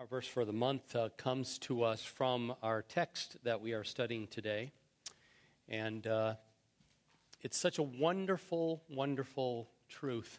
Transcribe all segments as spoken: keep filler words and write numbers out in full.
Our verse for the month uh, comes to us from our text that we are studying today. And uh, it's such a wonderful, wonderful truth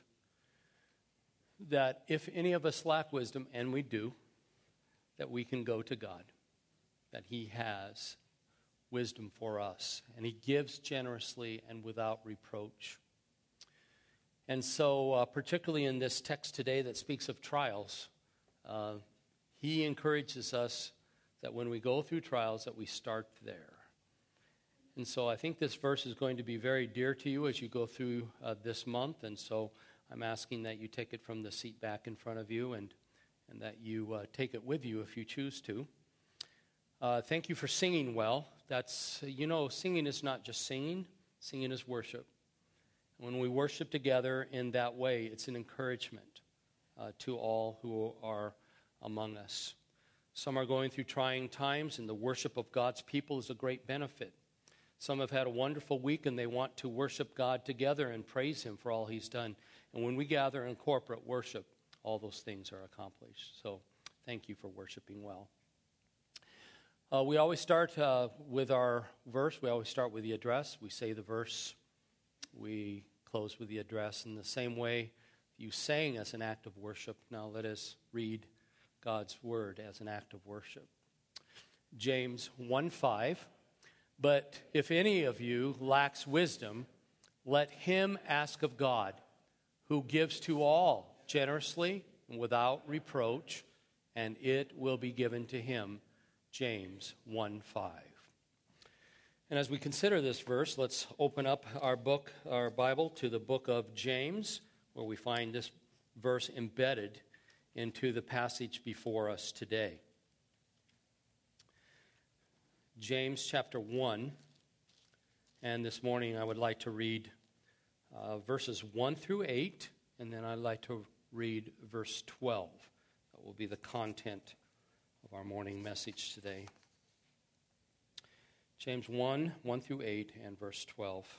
that if any of us lack wisdom, and we do, that we can go to God, that He has wisdom for us, and He gives generously and without reproach. And so, uh, particularly in this text today that speaks of trials, uh, He encourages us that when we go through trials, that we start there. And so I think this verse is going to be very dear to you as you go through uh, this month. And so I'm asking that you take it from the seat back in front of you and, and that you uh, take it with you if you choose to. Uh, thank you for singing well. That's, you know, singing is not just singing. Singing is worship. When we worship together in that way, it's an encouragement uh, to all who are among us. Some are going through trying times, and the worship of God's people is a great benefit. Some have had a wonderful week, and they want to worship God together and praise Him for all He's done. And when we gather in corporate worship, all those things are accomplished. So thank you for worshiping well. Uh, we always start uh, with our verse. We always start with the address. We say the verse. We close with the address. In the same way you sang as an act of worship, now let us read God's word as an act of worship. James one five, but if any of you lacks wisdom, let him ask of God, who gives to all generously and without reproach, and it will be given to him. James one five. And as we consider this verse, let's open up our book, our Bible, to the book of James, where we find this verse embedded into the passage before us today. James chapter one, and this morning I would like to read uh, verses one through eight, and then I'd like to read verse twelve. That will be the content of our morning message today. James one, one through eight, and verse twelve.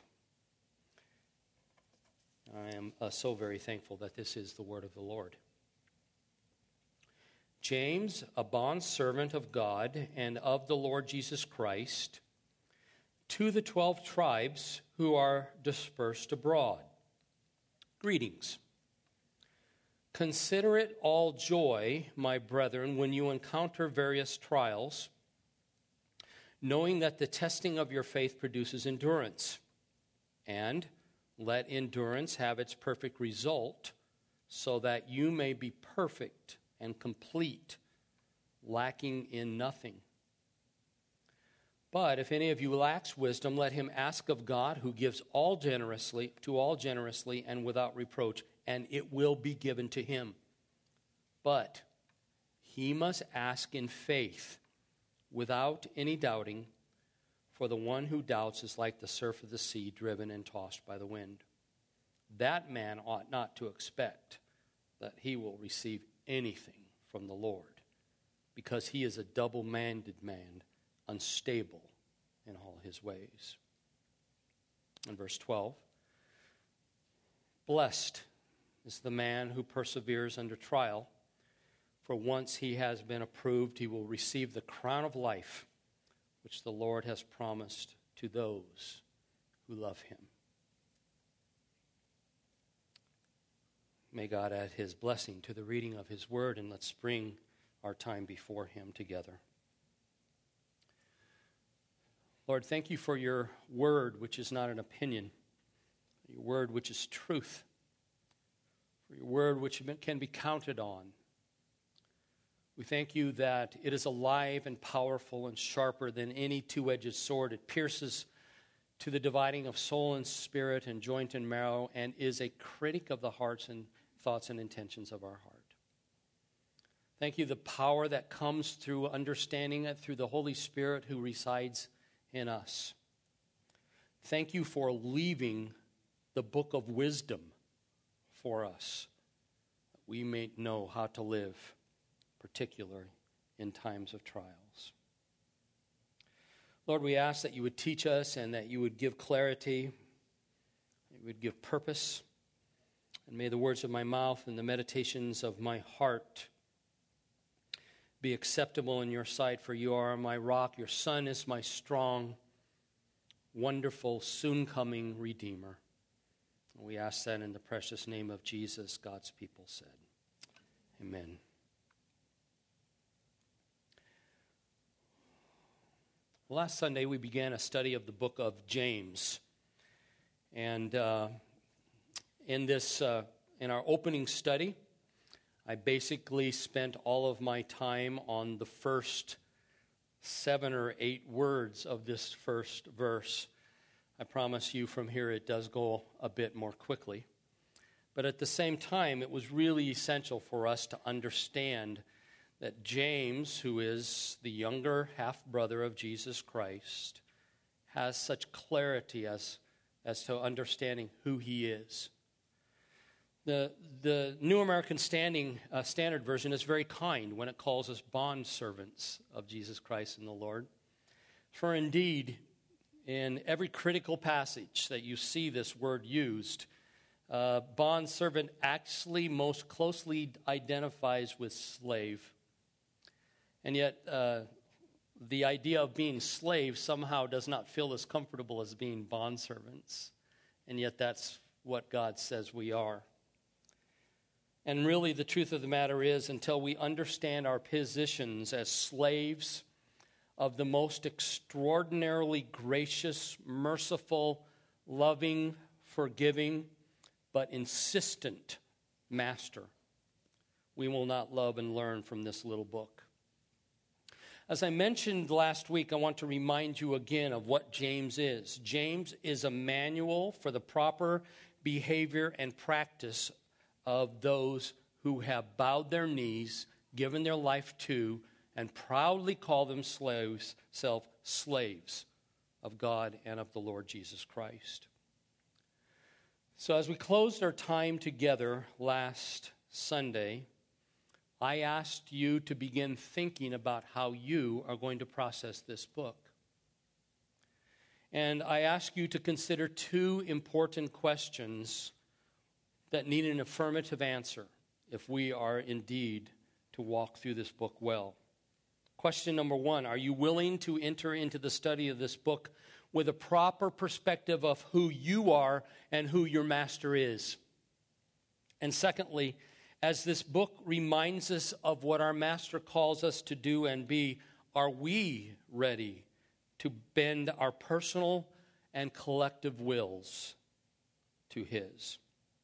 I am uh, so very thankful that this is the word of the Lord. James, a bondservant of God and of the Lord Jesus Christ, to the twelve tribes who are dispersed abroad. Greetings. Consider it all joy, my brethren, when you encounter various trials, knowing that the testing of your faith produces endurance. And let endurance have its perfect result, so that you may be perfect and complete, lacking in nothing. But if any of you lacks wisdom, let him ask of God, who gives all generously to all generously and without reproach, and it will be given to him. But he must ask in faith, without any doubting, for the one who doubts is like the surf of the sea, driven and tossed by the wind. That man ought not to expect that he will receive anything from the Lord, because he is a double-minded man, unstable in all his ways. In verse twelve, blessed is the man who perseveres under trial, for once he has been approved, he will receive the crown of life, which the Lord has promised to those who love him. May God add his blessing to the reading of his word, and let's bring our time before him together. Lord, thank you for your word, which is not an opinion, your word which is truth, for your word which can be counted on. We thank you that it is alive and powerful and sharper than any two-edged sword. It pierces to the dividing of soul and spirit and joint and marrow, and is a critic of the hearts and thoughts and intentions of our heart. Thank you, the power that comes through understanding it through the Holy Spirit who resides in us. Thank you for leaving the book of wisdom for us, that we may know how to live, particularly in times of trials. Lord, we ask that you would teach us and that you would give clarity, that you would give purpose, and may the words of my mouth and the meditations of my heart be acceptable in your sight, for you are my rock. Your Son is my strong, wonderful, soon-coming Redeemer. We ask that in the precious name of Jesus, God's people said. Amen. Last Sunday, we began a study of the book of James. And uh, in this, uh, in our opening study, I basically spent all of my time on the first seven or eight words of this first verse. I promise you from here it does go a bit more quickly. But at the same time, it was really essential for us to understand that James, who is the younger half-brother of Jesus Christ, has such clarity as, as to understanding who he is. The, the New American Standing uh, Standard Version is very kind when it calls us bondservants of Jesus Christ and the Lord. For indeed, in every critical passage that you see this word used, uh, bondservant actually most closely identifies with slave. And yet, uh, the idea of being slaves somehow does not feel as comfortable as being bondservants. And yet that's what God says we are. And really, the truth of the matter is, until we understand our positions as slaves of the most extraordinarily gracious, merciful, loving, forgiving, but insistent master, we will not love and learn from this little book. As I mentioned last week, I want to remind you again of what James is. James is a manual for the proper behavior and practice of those who have bowed their knees, given their life to, and proudly call themselves self slaves of God and of the Lord Jesus Christ. So as we closed our time together last Sunday, I asked you to begin thinking about how you are going to process this book. And I ask you to consider two important questions that need an affirmative answer if we are indeed to walk through this book well. Question number one, are you willing to enter into the study of this book with a proper perspective of who you are and who your master is? And secondly, as this book reminds us of what our master calls us to do and be, are we ready to bend our personal and collective wills to his?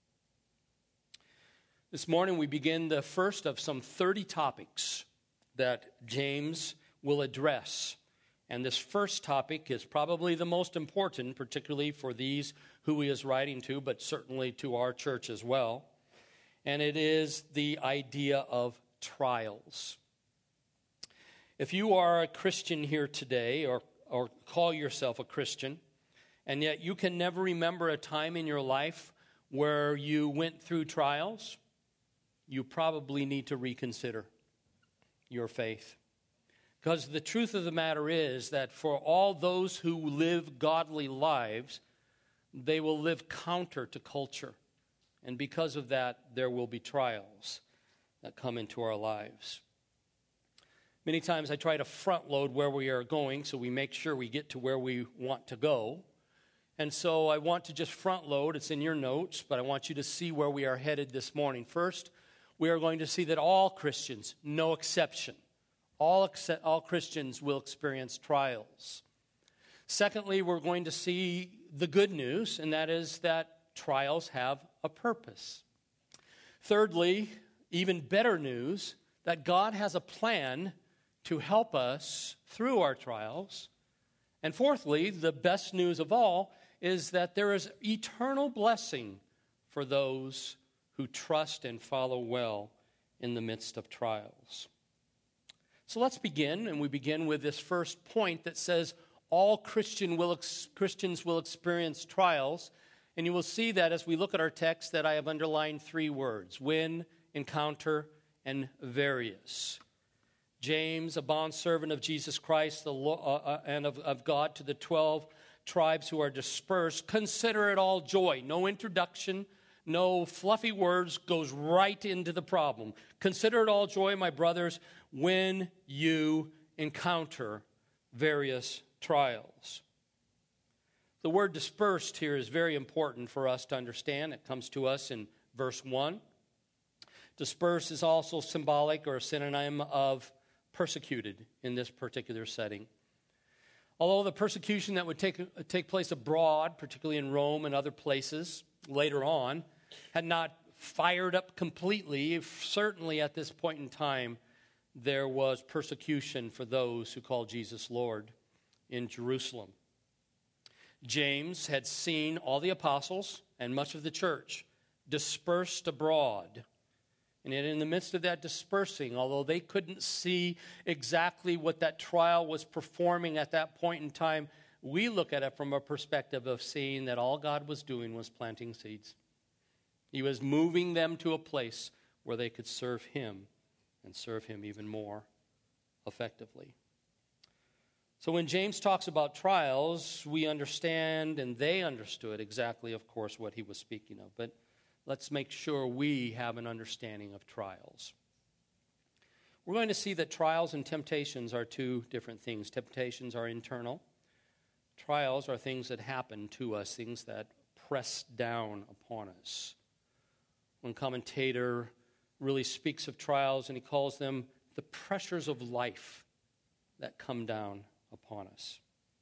This morning we begin the first of some thirty topics that James will address. And this first topic is probably the most important, particularly for these who he is writing to, but certainly to our church as well. And it is the idea of trials. If you are a Christian here today, or, or call yourself a Christian, and yet you can never remember a time in your life where you went through trials, you probably need to reconsider your faith. Because the truth of the matter is that for all those who live godly lives, they will live counter to culture. And because of that, there will be trials that come into our lives. Many times I try to front load where we are going so we make sure we get to where we want to go. And so I want to just front load. It's in your notes, but I want you to see where we are headed this morning. First, we are going to see that all Christians, no exception, all, accept, all Christians will experience trials. Secondly, we're going to see the good news, and that is that trials have a purpose. Thirdly, even better news, that God has a plan to help us through our trials. And fourthly, the best news of all is that there is eternal blessing for those who trust and follow well in the midst of trials. So let's begin, and we begin with this first point that says all Christian will ex- Christians will experience trials. And you will see that as we look at our text that I have underlined three words: win, encounter, and various. James, a bondservant of Jesus Christ the, uh, uh, and of, of God to the twelve tribes who are dispersed, consider it all joy. No introduction, no fluffy words, goes right into the problem. Consider it all joy, my brothers, when you encounter various trials. The word dispersed here is very important for us to understand. It comes to us in verse one. Disperse is also symbolic or a synonym of persecuted in this particular setting. Although the persecution that would take, take place abroad, particularly in Rome and other places later on, had not fired up completely, certainly at this point in time, there was persecution for those who call Jesus Lord in Jerusalem. James had seen all the apostles and much of the church dispersed abroad. And yet in the midst of that dispersing, although they couldn't see exactly what that trial was performing at that point in time, we look at it from a perspective of seeing that all God was doing was planting seeds. He was moving them to a place where they could serve Him and serve Him even more effectively. So when James talks about trials, we understand, and they understood exactly, of course, what he was speaking of. But let's make sure we have an understanding of trials. We're going to see that trials and temptations are two different things. Temptations are internal. Trials are things that happen to us, things that press down upon us. One commentator really speaks of trials, and he calls them the pressures of life that come down upon us.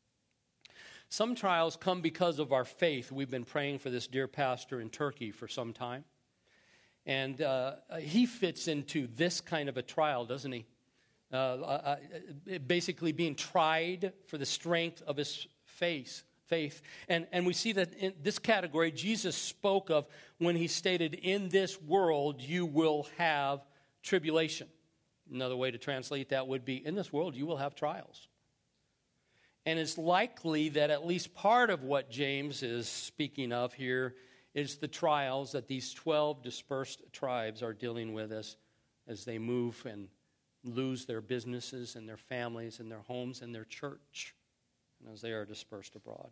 Some trials come because of our faith. We've been praying for this dear pastor in Turkey for some time. And uh, he fits into this kind of a trial, doesn't he? Uh, uh, basically being tried for the strength of his faith. faith. And, and we see that in this category, Jesus spoke of when he stated, in this world you will have tribulation. Another way to translate that would be, in this world you will have trials. And it's likely that at least part of what James is speaking of here is the trials that these twelve dispersed tribes are dealing with as, as they move and lose their businesses and their families and their homes and their church, and as they are dispersed abroad.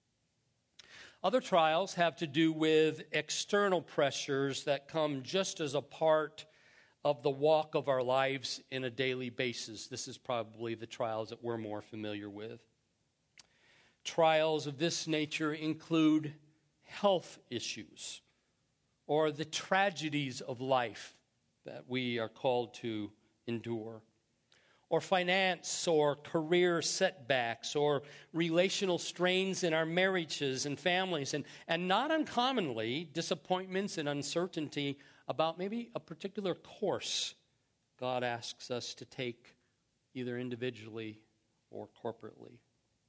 Other trials have to do with external pressures that come just as a part of the walk of our lives in a daily basis. This is probably the trials that we're more familiar with. Trials of this nature include health issues or the tragedies of life that we are called to endure, or finance or career setbacks or relational strains in our marriages and families, and, and not uncommonly disappointments and uncertainty about maybe a particular course God asks us to take either individually or corporately.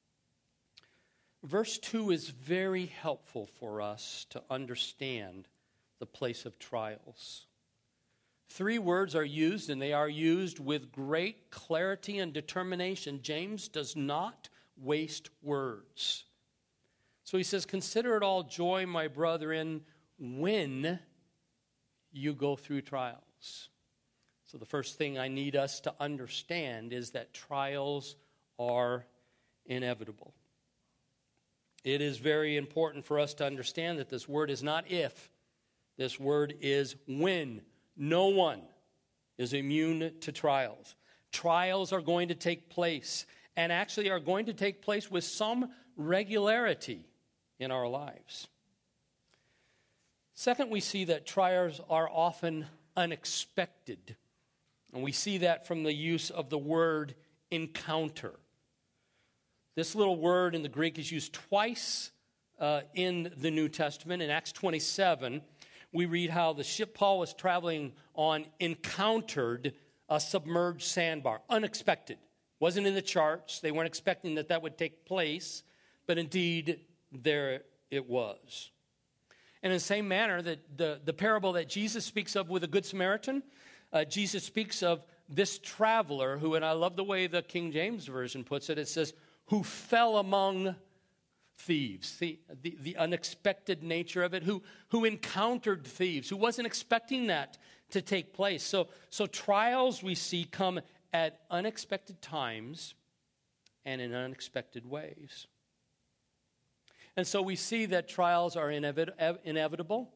Verse two is very helpful for us to understand the place of trials. Three words are used, and they are used with great clarity and determination. James does not waste words. So he says, consider it all joy, my brethren, when you go through trials. So the first thing I need us to understand is that trials are inevitable. It is very important for us to understand that this word is not if. This word is when. No one is immune to trials. Trials are going to take place, and actually are going to take place with some regularity in our lives. Second, we see that trials are often unexpected. And we see that from the use of the word encounter. This little word in the Greek is used twice uh, in the New Testament. In Acts twenty-seven, we read how the ship Paul was traveling on encountered a submerged sandbar. Unexpected. Wasn't in the charts. They weren't expecting that that would take place. But indeed, there it was. And in the same manner, that the, the parable that Jesus speaks of with the Good Samaritan, uh, Jesus speaks of this traveler who, and I love the way the King James Version puts it, it says, who fell among thieves. See, the, the unexpected nature of it, who, who encountered thieves, who wasn't expecting that to take place. So, so trials we see come at unexpected times and in unexpected ways. And so we see that trials are inevit- inevitable.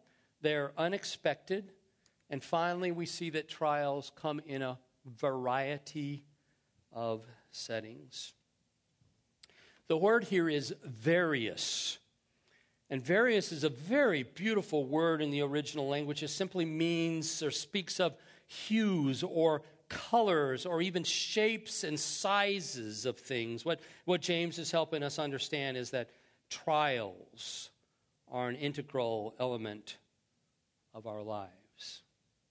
they're unexpected, and finally we see that trials come in a variety of settings. The word here is various. And various is a very beautiful word in the original language. It simply means or speaks of hues or colors or even shapes and sizes of things. What, what James is helping us understand is that trials are an integral element of our lives.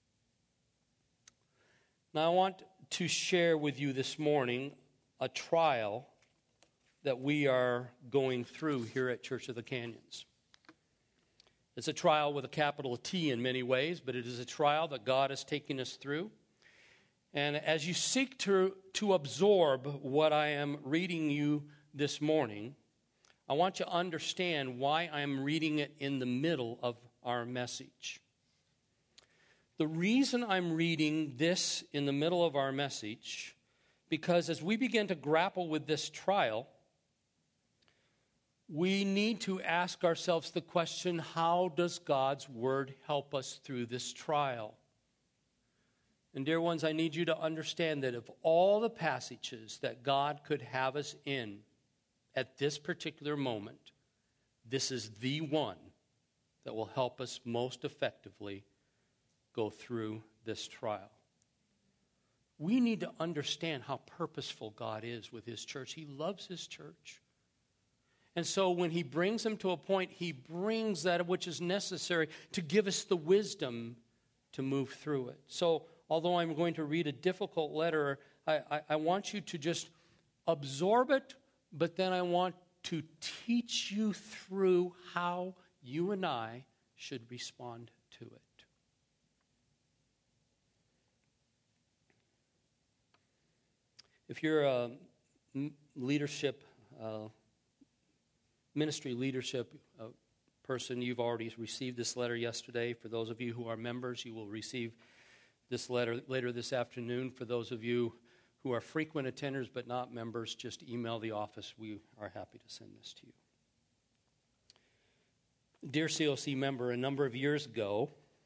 Now, I want to share with you this morning a trial that we are going through here at Church of the Canyons. It's a trial with a capital T in many ways, but it is a trial that God is taking us through. And as you seek to, to absorb what I am reading you this morning, I want you to understand why I am reading it in the middle of our message. The reason I'm reading this in the middle of our message, because as we begin to grapple with this trial, we need to ask ourselves the question, how does God's Word help us through this trial? And dear ones, I need you to understand that of all the passages that God could have us in at this particular moment, this is the one that will help us most effectively go through this trial. We need to understand how purposeful God is with His church. He loves His church. And so when He brings them to a point, He brings that which is necessary to give us the wisdom to move through it. So although I'm going to read a difficult letter, I, I, I want you to just absorb it, but then I want to teach you through how you and I should respond to it. If you're a leadership uh, ministry leadership uh, person, you've already received this letter yesterday. For those of you who are members, you will receive this letter later this afternoon. For those of you who are frequent attenders but not members, just email the office. We are happy to send this to you. Dear C O C member, a number of years ago,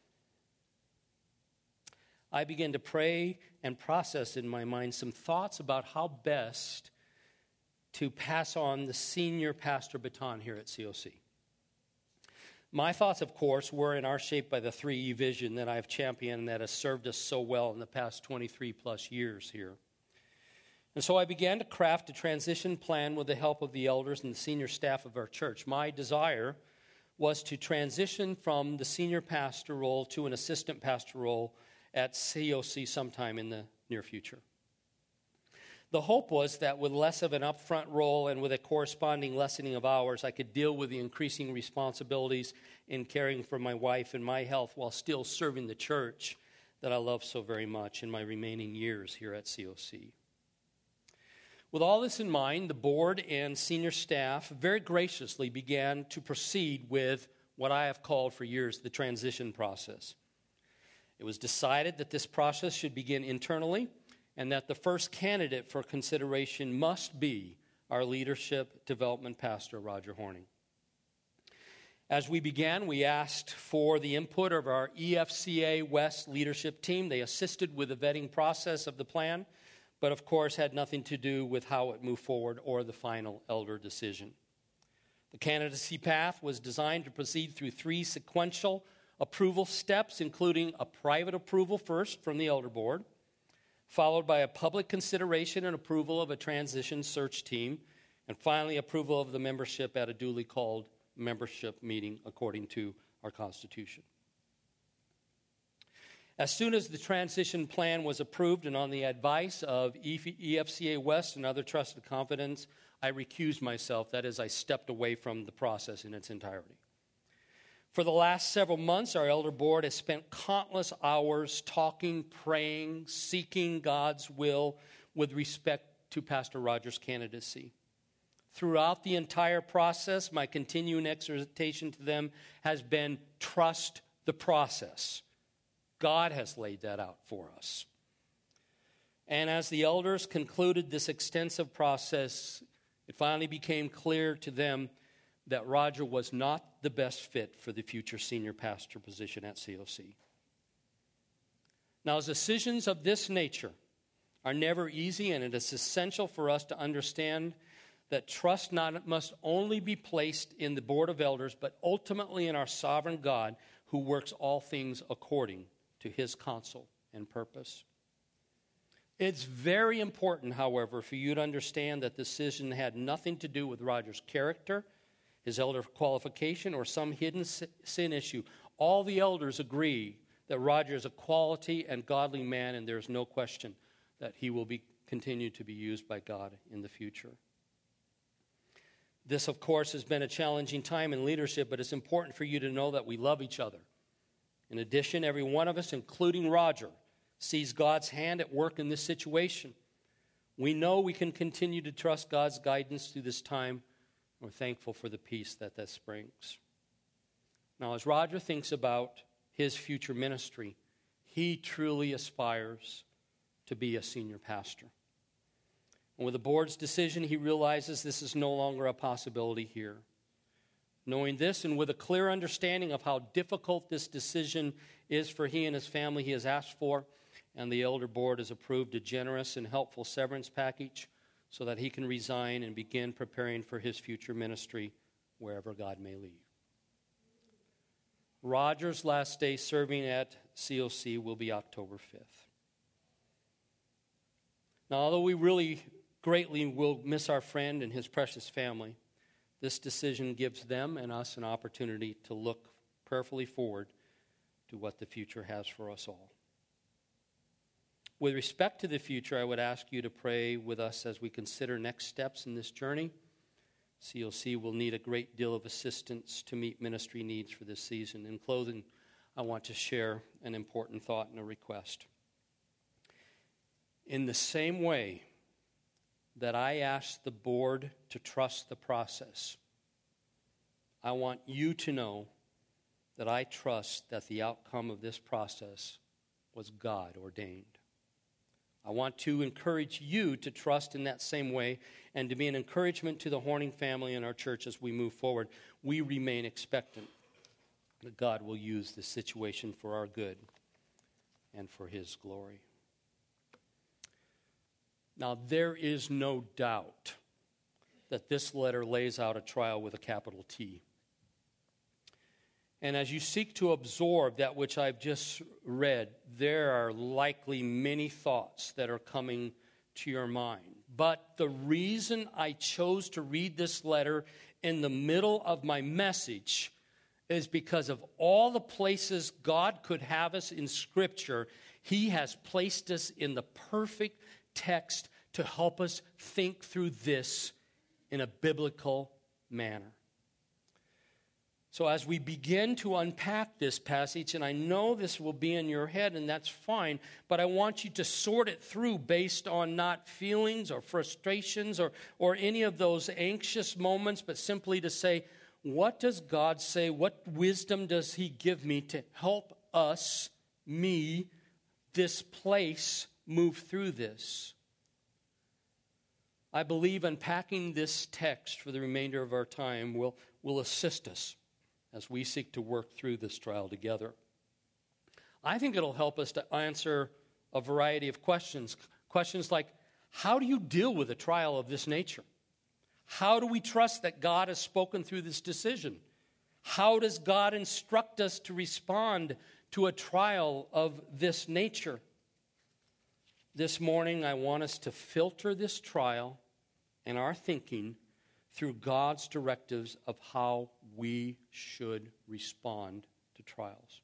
I began to pray and process in my mind some thoughts about how best to pass on the senior pastor baton here at C O C. My thoughts, of course, were and are shaped by the three E vision that I've championed and that has served us so well in the past twenty-three plus years here. And so I began to craft a transition plan with the help of the elders and the senior staff of our church. My desire was to transition from the senior pastor role to an assistant pastor role at C O C sometime in the near future. The hope was that with less of an upfront role and with a corresponding lessening of hours, I could deal with the increasing responsibilities in caring for my wife and my health while still serving the church that I love so very much in my remaining years here at C O C. With all this in mind, the board and senior staff very graciously began to proceed with what I have called for years the transition process. It was decided that this process should begin internally and that the first candidate for consideration must be our leadership development pastor, Roger Horning. As we began, we asked for the input of our E F C A West leadership team. They assisted with the vetting process of the plan, but of course had nothing to do with how it moved forward or the final elder decision. The candidacy path was designed to proceed through three sequential approval steps, including a private approval first from the elder board, followed by a public consideration and approval of a transition search team, and finally approval of the membership at a duly called membership meeting according to our Constitution. As soon as the transition plan was approved and on the advice of E F C A West and other trusted confidants, I recused myself. That is, I stepped away from the process in its entirety. For the last several months, our elder board has spent countless hours talking, praying, seeking God's will with respect to Pastor Roger's candidacy. Throughout the entire process, my continuing exhortation to them has been, trust the process. God has laid that out for us. And as the elders concluded this extensive process, it finally became clear to them that Roger was not the the best fit for the future senior pastor position at C O C. Now, decisions of this nature are never easy, and it is essential for us to understand that trust not must only be placed in the board of elders, but ultimately in our sovereign God, who works all things according to his counsel and purpose. It's very important, however, for you to understand that this decision had nothing to do with Roger's character, his elder qualification, or some hidden sin issue. All the elders agree that Roger is a quality and godly man, and there's no question that he will be continue to be used by God in the future. This, of course, has been a challenging time in leadership, but it's important for you to know that we love each other. In addition, every one of us, including Roger, sees God's hand at work in this situation. We know we can continue to trust God's guidance through this time. We're thankful for the peace that this brings. Now, as Roger thinks about his future ministry, he truly aspires to be a senior pastor. And with the board's decision, he realizes this is no longer a possibility here. Knowing this, and with a clear understanding of how difficult this decision is for he and his family, he has asked for, and the elder board has approved a generous and helpful severance package so that he can resign and begin preparing for his future ministry wherever God may lead. Roger's last day serving at C O C will be October fifth. Now, although we really greatly will miss our friend and his precious family, this decision gives them and us an opportunity to look prayerfully forward to what the future has for us all. With respect to the future, I would ask you to pray with us as we consider next steps in this journey. C O C will need a great deal of assistance to meet ministry needs for this season. In closing, I want to share an important thought and a request. In the same way that I asked the board to trust the process, I want you to know that I trust that the outcome of this process was God ordained. I want to encourage you to trust in that same way and to be an encouragement to the Horning family and our church as we move forward. We remain expectant that God will use this situation for our good and for his glory. Now, there is no doubt that this letter lays out a trial with a capital T. And as you seek to absorb that which I've just read, there are likely many thoughts that are coming to your mind. But the reason I chose to read this letter in the middle of my message is because of all the places God could have us in Scripture, he has placed us in the perfect text to help us think through this in a biblical manner. So as we begin to unpack this passage, and I know this will be in your head, and that's fine, but I want you to sort it through based on not feelings or frustrations or, or any of those anxious moments, but simply to say, what does God say? What wisdom does he give me to help us, me, this place, move through this? I believe unpacking this text for the remainder of our time will, will assist us as we seek to work through this trial together. I think it'll help us to answer a variety of questions. Questions like, how do you deal with a trial of this nature? How do we trust that God has spoken through this decision? How does God instruct us to respond to a trial of this nature? This morning, I want us to filter this trial and our thinking through God's directives of how we should respond to trials.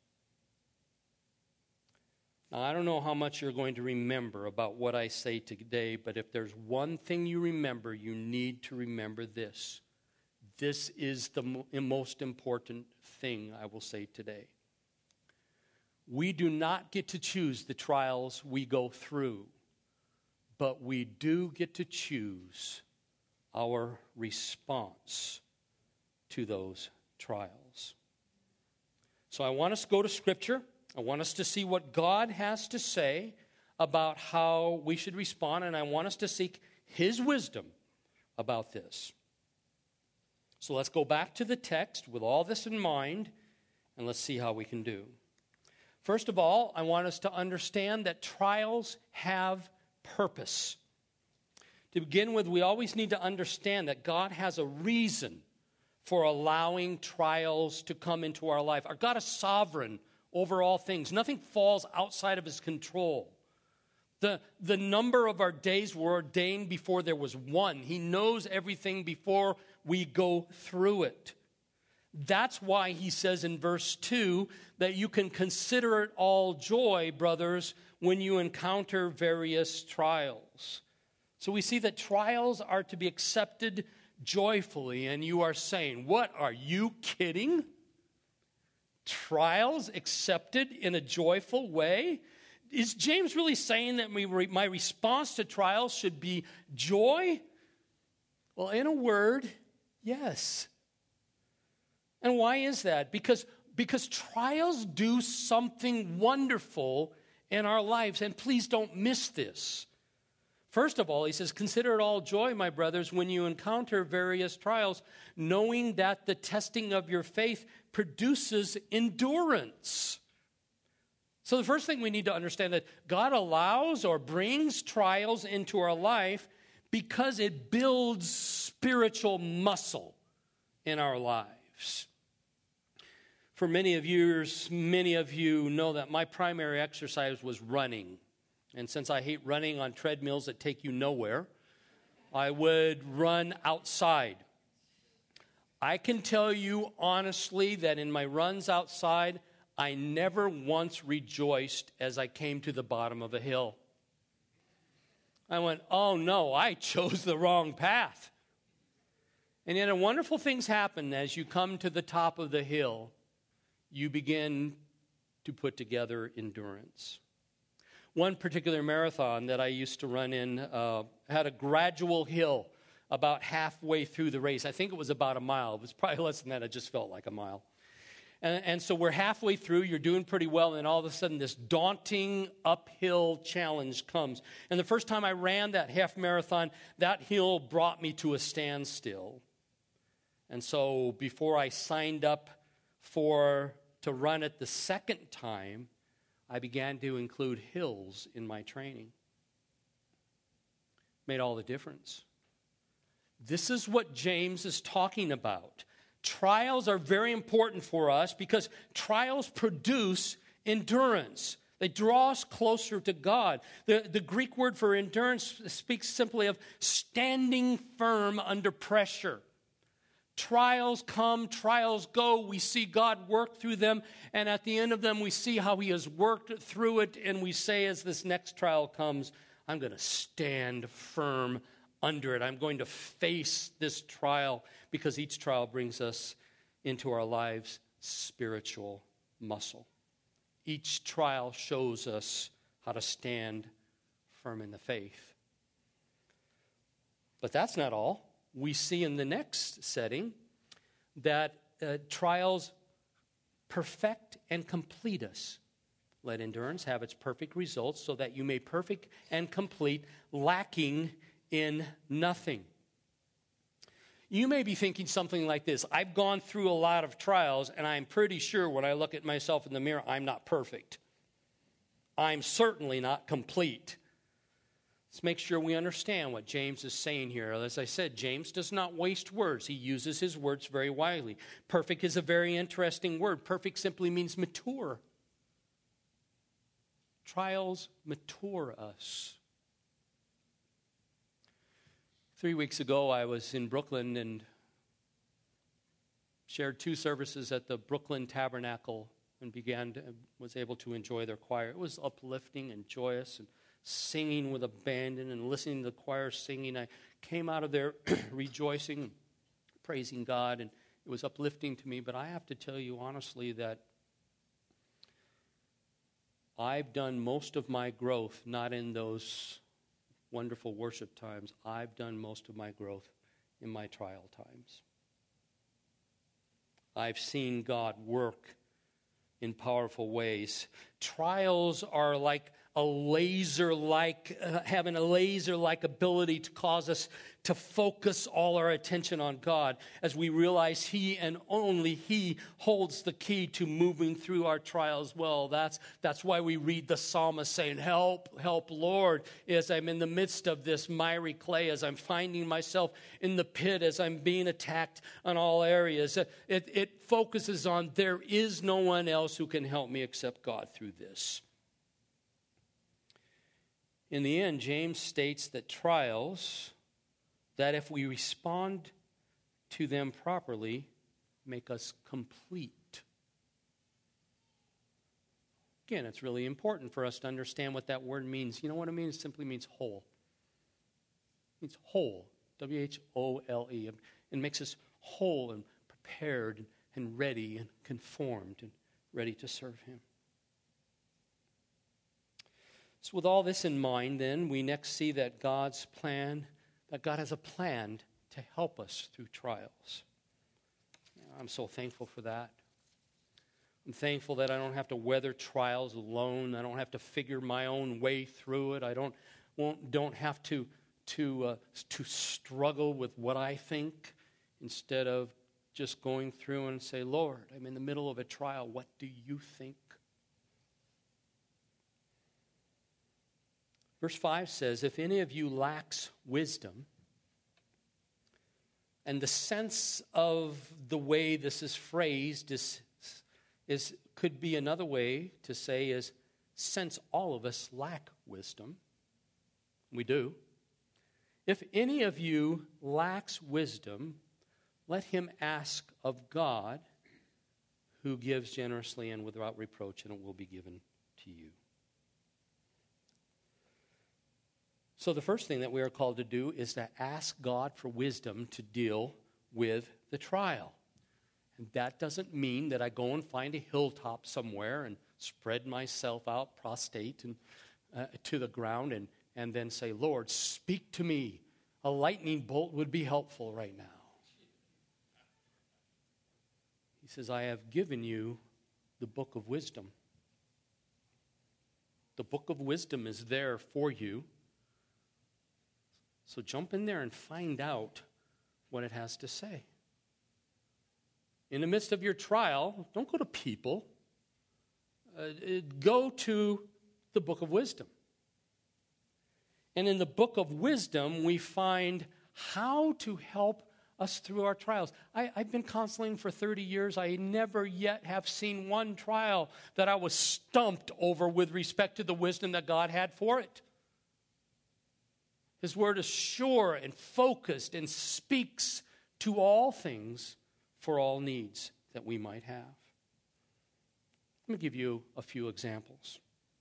Now, I don't know how much you're going to remember about what I say today, but if there's one thing you remember, you need to remember this. This is the mo- most important thing I will say today. We do not get to choose the trials we go through, but we do get to choose our response to those trials. So I want us to go to Scripture. I want us to see what God has to say about how we should respond, and I want us to seek his wisdom about this. So let's go back to the text with all this in mind, and let's see how we can do. First of all, I want us to understand that trials have purpose. To begin with, we always need to understand that God has a reason for allowing trials to come into our life. Our God is sovereign over all things. Nothing falls outside of his control. The, the number of our days were ordained before there was one. He knows everything before we go through it. That's why he says in verse two that you can consider it all joy, brothers, when you encounter various trials. So we see that trials are to be accepted joyfully, and you are saying, what, are you kidding? Trials accepted in a joyful way? Is James really saying that we, my response to trials should be joy? Well, in a word, yes. And why is that? Because, because trials do something wonderful in our lives, and please don't miss this. First of all, he says, consider it all joy, my brothers, when you encounter various trials, knowing that the testing of your faith produces endurance. So the first thing we need to understand that God allows or brings trials into our life because it builds spiritual muscle in our lives. For many of years, many of you know that my primary exercise was running. And since I hate running on treadmills that take you nowhere, I would run outside. I can tell you honestly that in my runs outside, I never once rejoiced as I came to the bottom of a hill. I went, oh no, I chose the wrong path. And yet, wonderful things happen as you come to the top of the hill. You begin to put together endurance. One particular marathon that I used to run in uh, had a gradual hill about halfway through the race. I think it was about a mile. It was probably less than that. It just felt like a mile. And, and so we're halfway through. You're doing pretty well. And then all of a sudden, this daunting uphill challenge comes. And the first time I ran that half marathon, that hill brought me to a standstill. And so before I signed up for to run it the second time, I began to include hills in my training. Made all the difference. This is what James is talking about. Trials are very important for us because trials produce endurance. They draw us closer to God. The, the Greek word for endurance speaks simply of standing firm under pressure. Trials come, trials go. We see God work through them, and at the end of them, we see how he has worked through it, and we say as this next trial comes, I'm going to stand firm under it. I'm going to face this trial because each trial brings us into our lives spiritual muscle. Each trial shows us how to stand firm in the faith. But that's not all. We see in the next setting that uh, trials perfect and complete us. Let endurance have its perfect results so that you may perfect and complete, lacking in nothing. You may be thinking something like this. I've gone through a lot of trials, and I'm pretty sure when I look at myself in the mirror, I'm not perfect. I'm certainly not complete. Let's make sure we understand what James is saying here. As I said, James does not waste words. He uses his words very wisely. Perfect is a very interesting word. Perfect simply means mature. Trials mature us. Three weeks ago, I was in Brooklyn and shared two services at the Brooklyn Tabernacle and began to, was able to enjoy their choir. It was uplifting and joyous and singing with abandon and listening to the choir singing. I came out of there rejoicing, praising God, and it was uplifting to me. But I have to tell you honestly that I've done most of my growth not in those wonderful worship times. I've done most of my growth in my trial times. I've seen God work in powerful ways. Trials are like a laser-like, uh, having a laser-like ability to cause us to focus all our attention on God as we realize He and only He holds the key to moving through our trials well. That's, that's why we read the psalmist saying, help, help, Lord, as I'm in the midst of this miry clay, as I'm finding myself in the pit, as I'm being attacked on all areas. It, it focuses on there is no one else who can help me except God through this. In the end, James states that trials, that if we respond to them properly, make us complete. Again, it's really important for us to understand what that word means. You know what it means? It simply means whole. It means whole, W H O L E. It makes us whole and prepared and ready and conformed and ready to serve Him. So with all this in mind, then, we next see that God's plan, that God has a plan to help us through trials. I'm so thankful for that. I'm thankful that I don't have to weather trials alone. I don't have to figure my own way through it. I don't won't, don't have to, to, uh, to struggle with what I think, instead of just going through and say, Lord, I'm in the middle of a trial. What do you think? Verse five says, if any of you lacks wisdom, and the sense of the way this is phrased is, is could be another way to say is, since all of us lack wisdom, we do. If any of you lacks wisdom, let him ask of God, who gives generously and without reproach, and it will be given to you. So the first thing that we are called to do is to ask God for wisdom to deal with the trial. And that doesn't mean that I go and find a hilltop somewhere and spread myself out prostrate and uh, to the ground and, and then say, Lord, speak to me. A lightning bolt would be helpful right now. He says, I have given you the book of wisdom. The book of wisdom is there for you. So jump in there and find out what it has to say. In the midst of your trial, don't go to people. Uh, go to the book of wisdom. And in the book of wisdom, we find how to help us through our trials. I, I've been counseling for thirty years. I never yet have seen one trial that I was stumped over with respect to the wisdom that God had for it. His word is sure and focused and speaks to all things for all needs that we might have. Let me give you a few examples.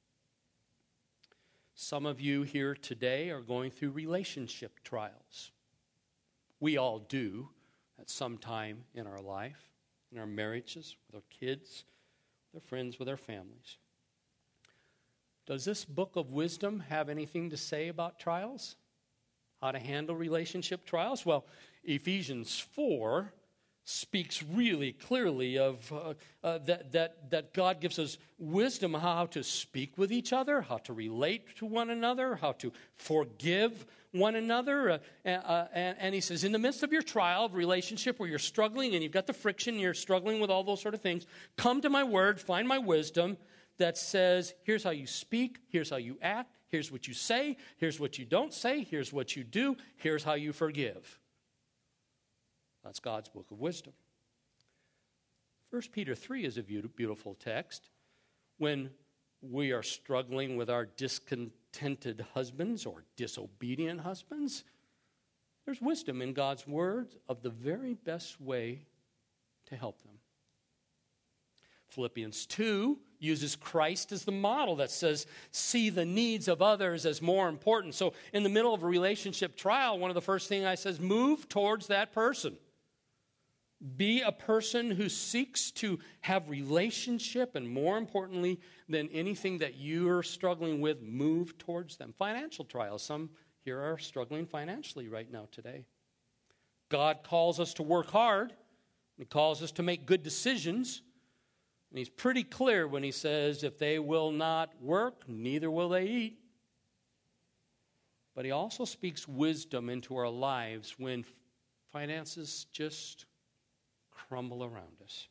Some of you here today are going through relationship trials. We all do at some time in our life, in our marriages, with our kids, with our friends, with our families. Does this book of wisdom have anything to say about trials? How to handle relationship trials? Well, Ephesians four speaks really clearly of uh, uh, that, that, that God gives us wisdom how to speak with each other, how to relate to one another, how to forgive one another. Uh, uh, and, and he says, in the midst of your trial of relationship where you're struggling and you've got the friction, you're struggling with all those sort of things, come to my word, find my wisdom that says, here's how you speak, here's how you act, here's what you say, here's what you don't say, here's what you do, here's how you forgive. That's God's book of wisdom. First Peter three is a beautiful text. When we are struggling with our discontented husbands or disobedient husbands, there's wisdom in God's word of the very best way to help them. Philippians two uses Christ as the model that says, see the needs of others as more important. So in the middle of a relationship trial, one of the first things I say is move towards that person. Be a person who seeks to have relationship, and more importantly than anything that you're struggling with, move towards them. Financial trials. Some here are struggling financially right now today. God calls us to work hard. He calls us to make good decisions. And he's pretty clear when he says, if they will not work, neither will they eat. But he also speaks wisdom into our lives when finances just crumble around us.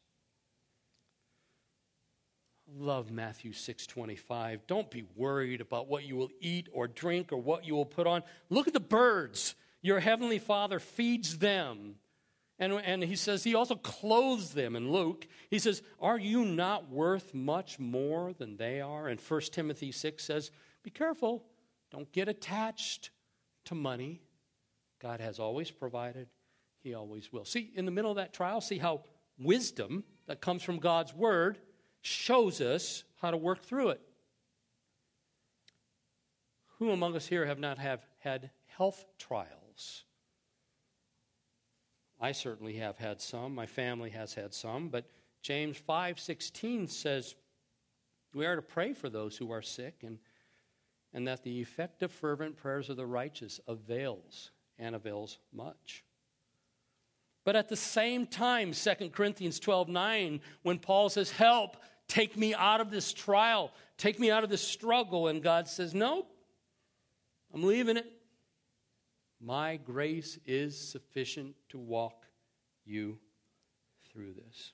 I love Matthew six twenty-five. Don't be worried about what you will eat or drink or what you will put on. Look at the birds. Your heavenly Father feeds them. And, and he says he also clothes them in Luke. He says, are you not worth much more than they are? And First Timothy six says, be careful. Don't get attached to money. God has always provided. He always will. See, in the middle of that trial, see how wisdom that comes from God's word shows us how to work through it. Who among us here have not have had health trials? I certainly have had some. My family has had some. But James five sixteen says we are to pray for those who are sick and, and that the effective, fervent prayers of the righteous avails and avails much. But at the same time, Second Corinthians twelve nine, when Paul says, help, take me out of this trial, take me out of this struggle, and God says, no, I'm leaving it. My grace is sufficient to walk you through this.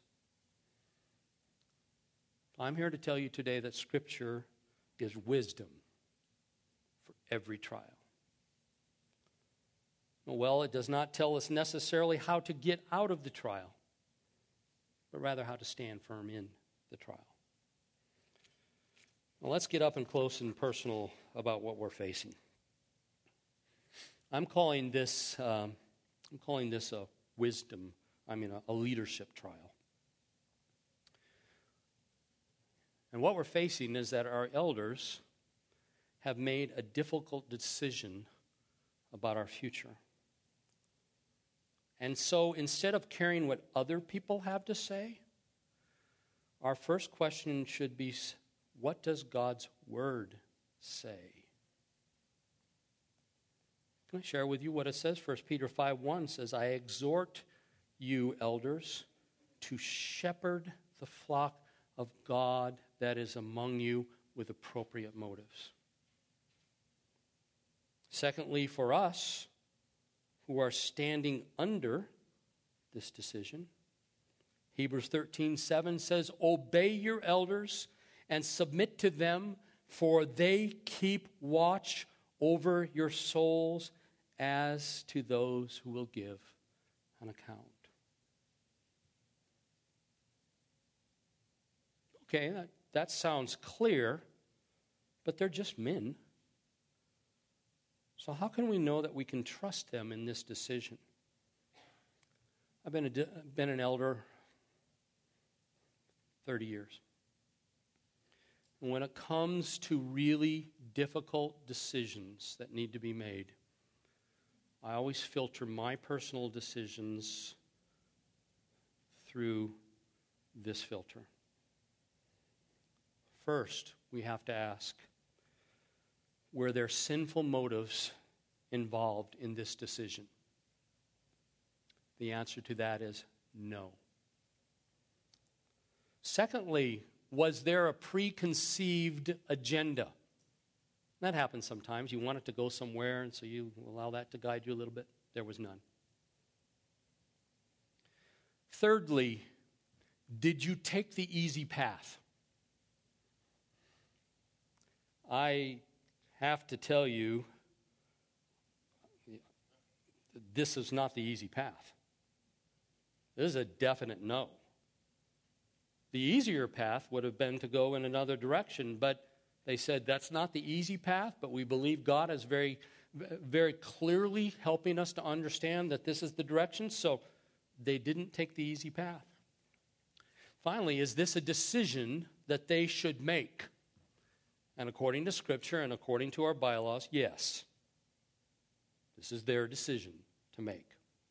I'm here to tell you today that Scripture is wisdom for every trial. Well, it does not tell us necessarily how to get out of the trial, but rather how to stand firm in the trial. Well, let's get up and close and personal about what we're facing. I'm calling this, um, I'm calling this a wisdom, I mean a, a leadership trial. And what we're facing is that our elders have made a difficult decision about our future. And so instead of caring what other people have to say, our first question should be, what does God's word say? Can I share with you what it says? First Peter five one says, I exhort you, elders, to shepherd the flock of God that is among you with appropriate motives. Secondly, for us who are standing under this decision, Hebrews thirteen seven says, obey your elders and submit to them, for they keep watch over your souls as to those who will give an account. Okay, that, that sounds clear, but they're just men. So how can we know that we can trust them in this decision? I've been, a, been an elder thirty years. And when it comes to really difficult decisions that need to be made, I always filter my personal decisions through this filter. First, we have to ask, were there sinful motives involved in this decision? The answer to that is no. Secondly, was there a preconceived agenda? That happens sometimes. You want it to go somewhere, and so you allow that to guide you a little bit. There was none. Thirdly, did you take the easy path? I have to tell you, this is not the easy path. This is a definite no. The easier path would have been to go in another direction, but they said that's not the easy path, but we believe God is very, very clearly helping us to understand that this is the direction, so they didn't take the easy path. Finally, is this a decision that they should make? And according to Scripture and according to our bylaws, yes. This is their decision to make.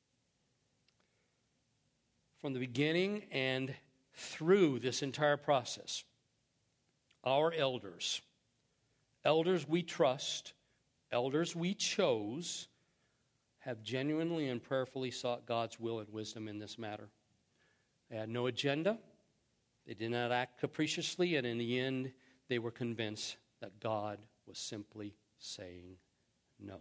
From the beginning and through this entire process, our elders, elders we trust, elders we chose, have genuinely and prayerfully sought God's will and wisdom in this matter. They had no agenda. They did not act capriciously, and in the end, they were convinced that God was simply saying no.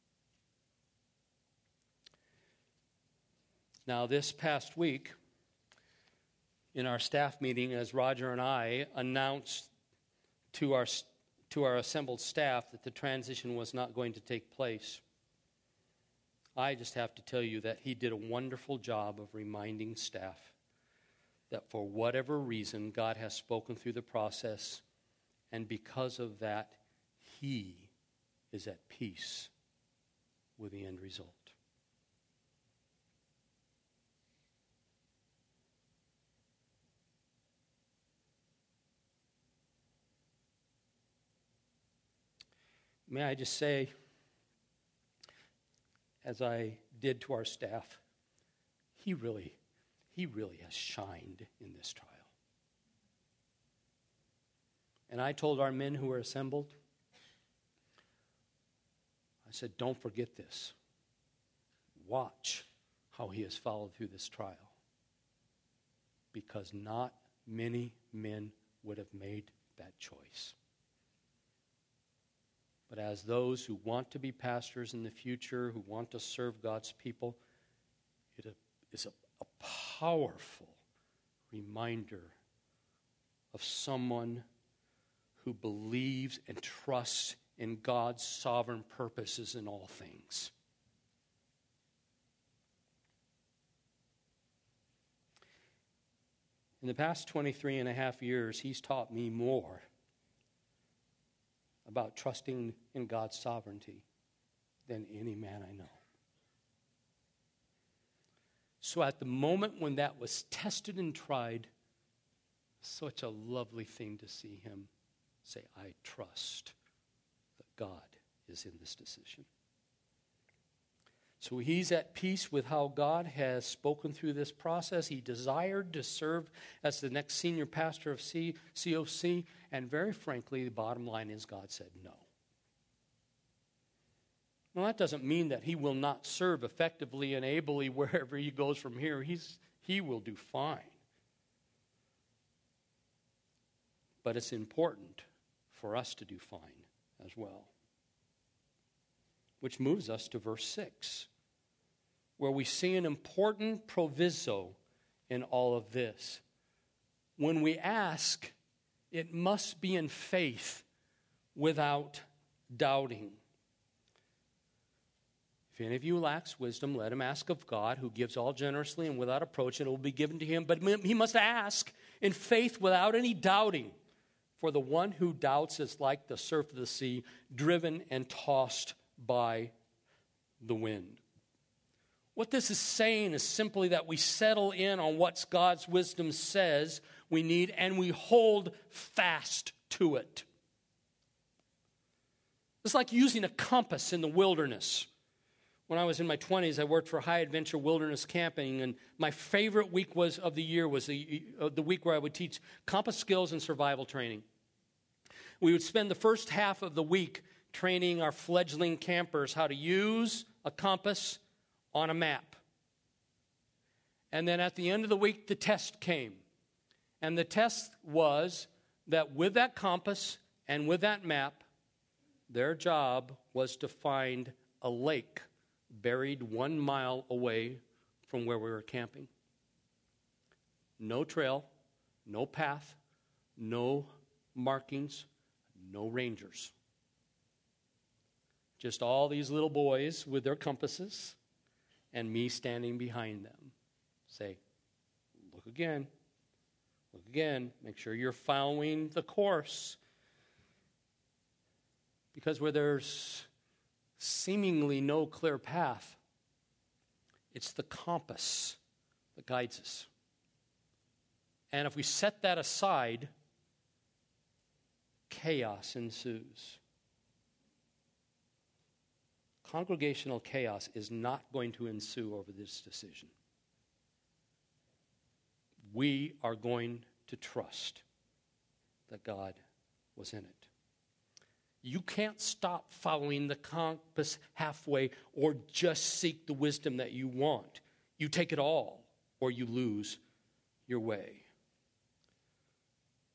Now, this past week, in our staff meeting, as Roger and I announced to our, to our assembled staff that the transition was not going to take place, I just have to tell you that he did a wonderful job of reminding staff that for whatever reason, God has spoken through the process, and because of that, he is at peace with the end result. May I just say, as I did to our staff, he really, he really has shined in this trial. And I told our men who were assembled, I said, don't forget this. Watch how he has followed through this trial. Because not many men would have made that choice. But as those who want to be pastors in the future, who want to serve God's people, it is a, a powerful reminder of someone who believes and trusts in God's sovereign purposes in all things. In the past twenty-three and a half years, he's taught me more about trusting in God's sovereignty than any man I know. So at the moment when that was tested and tried, such a lovely thing to see him say, I trust that God is in this decision. So he's at peace with how God has spoken through this process. He desired to serve as the next senior pastor of C- COC, and very frankly, the bottom line is God said no. Now, that doesn't mean that he will not serve effectively and ably wherever he goes from here. He's, he will do fine. But it's important for us to do fine as well. Which moves us to verse six, where we see an important proviso in all of this. When we ask, it must be in faith without doubting. If any of you lacks wisdom, let him ask of God, who gives all generously and without reproach, and it will be given to him. But he must ask in faith without any doubting. For the one who doubts is like the surf of the sea, driven and tossed by the wind. What this is saying is simply that we settle in on what God's wisdom says we need, and we hold fast to it. It's like using a compass in the wilderness. When I was in my twenties, I worked for High Adventure Wilderness Camping, and my favorite week was of the year was the, uh, the week where I would teach compass skills and survival training. We would spend the first half of the week training our fledgling campers how to use a compass on a map. And then at the end of the week, the test came. And the test was that with that compass and with that map, their job was to find a lake buried one mile away from where we were camping. No trail, no path, no markings, no rangers. Just all these little boys with their compasses and me standing behind them. Say, look again, look again, make sure you're following the course. Because where there's seemingly no clear path, it's the compass that guides us. And if we set that aside, chaos ensues. Congregational chaos is not going to ensue over this decision. We are going to trust that God was in it. You can't stop following the compass halfway or just seek the wisdom that you want. You take it all or you lose your way.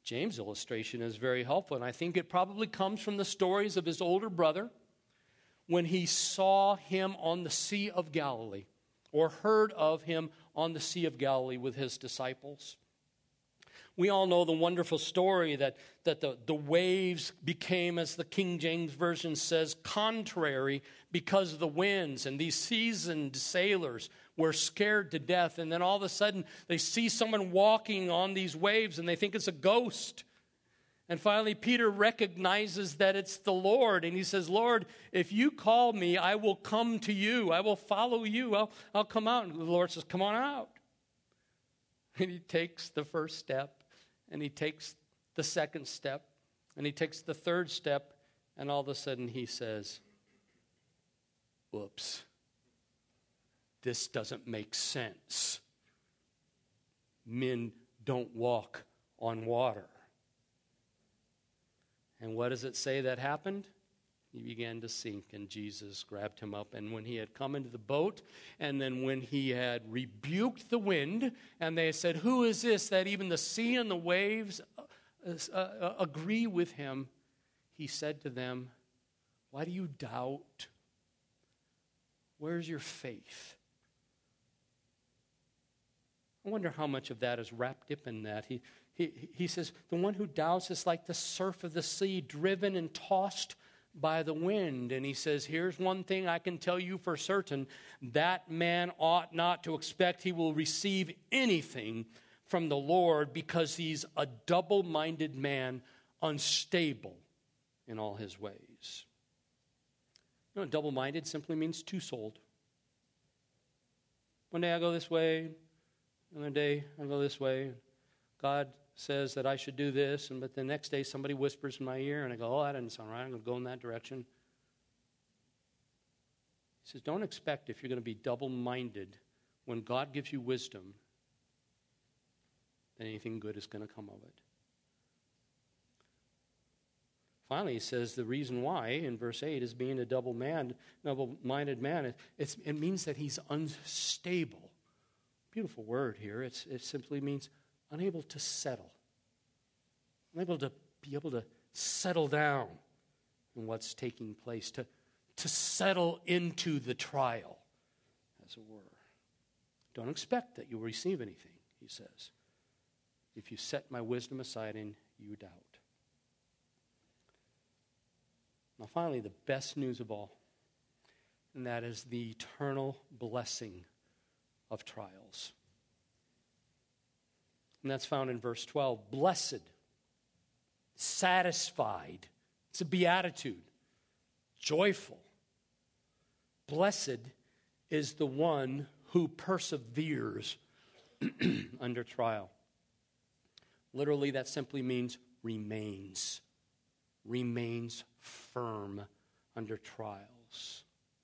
James' illustration is very helpful, and I think it probably comes from the stories of his older brother when he saw him on the Sea of Galilee, or heard of him on the Sea of Galilee with his disciples. We all know the wonderful story that, that the, the waves became, as the King James Version says, contrary because of the winds. And these seasoned sailors were scared to death. And then all of a sudden, they see someone walking on these waves, and they think it's a ghost. And finally, Peter recognizes that it's the Lord. And he says, Lord, if you call me, I will come to you. I will follow you. I'll, I'll come out. And the Lord says, come on out. And he takes the first step. And he takes the second step, and he takes the third step, and all of a sudden he says, whoops, this doesn't make sense. Men don't walk on water. And what does it say that happened? He began to sink, and Jesus grabbed him up. And when he had come into the boat, and then when he had rebuked the wind, and they said, who is this that even the sea and the waves uh, uh, agree with him? He said to them, why do you doubt? Where's your faith? I wonder how much of that is wrapped up in that. He, he, he says, the one who doubts is like the surf of the sea, driven and tossed by the wind. And he says, here's one thing I can tell you for certain. That man ought not to expect he will receive anything from the Lord, because he's a double-minded man, unstable in all his ways. You know, double-minded simply means two-souled. One day I go this way, another day I go this way. God says that I should do this, and but the next day somebody whispers in my ear, and I go, oh, that doesn't sound right. I'm going to go in that direction. He says, don't expect, if you're going to be double-minded, when God gives you wisdom, that anything good is going to come of it. Finally, he says the reason why, in verse eight, is being a double man, double-minded man. It's, it means that he's unstable. Beautiful word here. It's, it simply means unable to settle. Unable to be able to settle down in what's taking place, to, to settle into the trial, as it were. Don't expect that you'll receive anything, he says, if you set my wisdom aside and you doubt. Now, finally, the best news of all, and that is the eternal blessing of trials. And that's found in verse twelve. Blessed, satisfied. It's a beatitude. Joyful. Blessed is the one who perseveres under trial. Literally, that simply means remains. Remains firm under trials.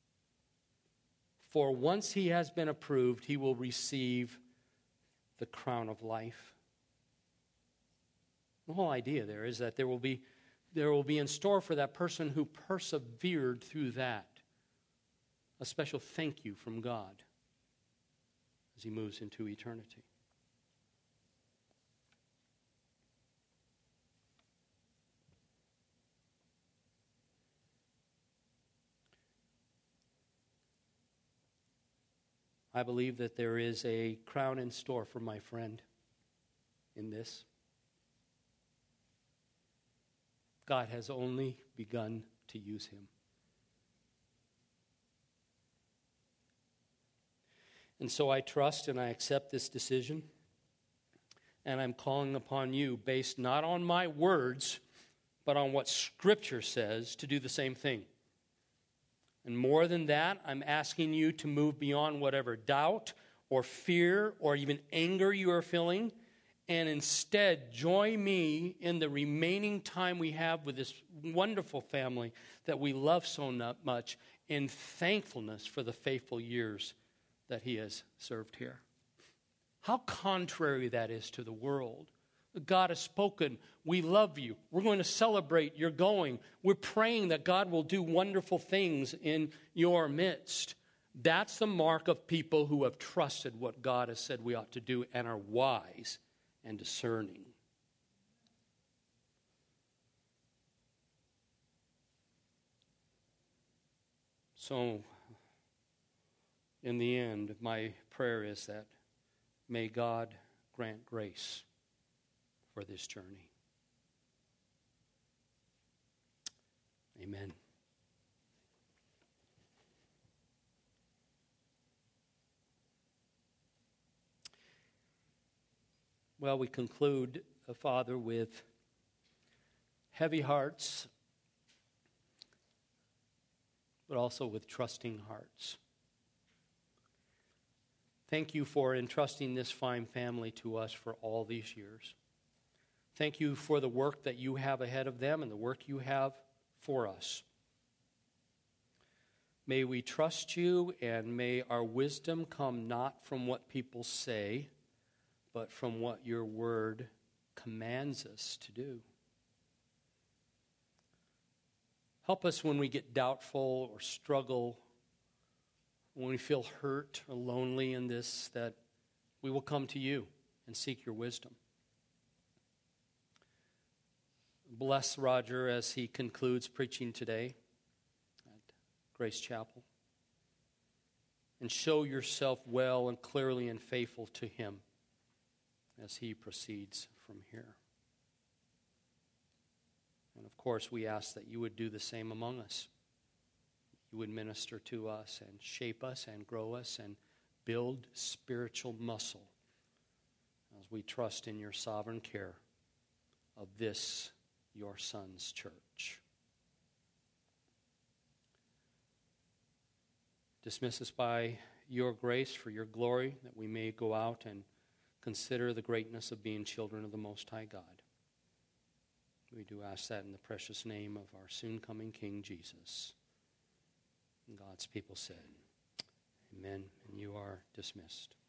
For once he has been approved, he will receive the crown of life. The whole idea there is that there will be there will be in store for that person who persevered through that a special thank you from God as he moves into eternity. I believe that there is a crown in store for my friend in this. God has only begun to use him. And so I trust and I accept this decision. And I'm calling upon you, based not on my words, but on what Scripture says, to do the same thing. And more than that, I'm asking you to move beyond whatever doubt or fear or even anger you are feeling, and instead join me in the remaining time we have with this wonderful family that we love so much, in thankfulness for the faithful years that he has served here. How contrary that is to the world. God has spoken. We love you. We're going to celebrate your going. We're praying that God will do wonderful things in your midst. That's the mark of people who have trusted what God has said we ought to do and are wise and discerning. So, in the end, my prayer is that may God grant grace for this journey. Amen. Well, we conclude, uh, Father, with heavy hearts, but also with trusting hearts. Thank you for entrusting this fine family to us for all these years. Thank you for the work that you have ahead of them and the work you have for us. May we trust you, and may our wisdom come not from what people say, but from what your word commands us to do. Help us when we get doubtful or struggle, when we feel hurt or lonely in this, that we will come to you and seek your wisdom. Bless Roger as he concludes preaching today at Grace Chapel. And show yourself well and clearly and faithful to him as he proceeds from here. And of course, we ask that you would do the same among us. You would minister to us and shape us and grow us and build spiritual muscle as we trust in your sovereign care of this, your Son's church. Dismiss us by your grace for your glory, that we may go out and consider the greatness of being children of the Most High God. We do ask that in the precious name of our soon-coming King Jesus. And God's people said, amen, and you are dismissed.